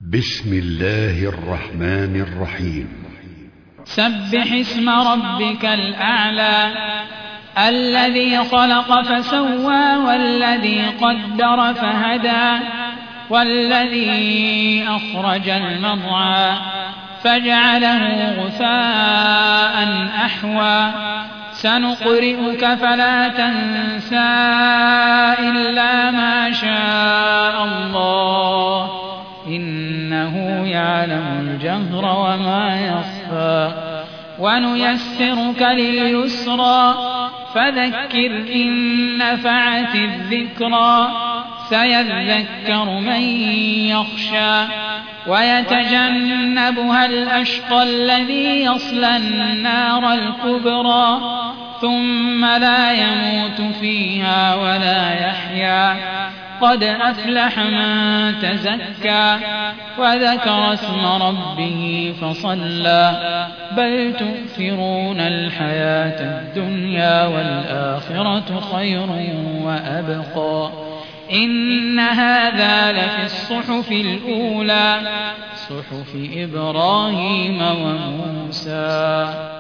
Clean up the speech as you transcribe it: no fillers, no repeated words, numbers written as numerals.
بسم الله الرحمن الرحيم. سبح اسم ربك الأعلى الذي خلق فسوى والذي قدر فهدى والذي أخرج المرعى فجعله غثاء أحوى سنقرئك فلا تنسى إلا ما شاء الله إنه يعلم الجهر وما يخفى ونيسرك لليسرى فذكر إن نفعت الذكرى سيذكر من يخشى ويتجنبها الأشقى الذي يصلى النار الكبرى ثم لا يموت فيها ولا يحيا قد أفلح من تزكى وذكر اسم ربه فصلى بل تؤثرون الحياة الدنيا والآخرة خير وأبقى إن هذا لفي الصحف الأولى صحف إبراهيم وموسى.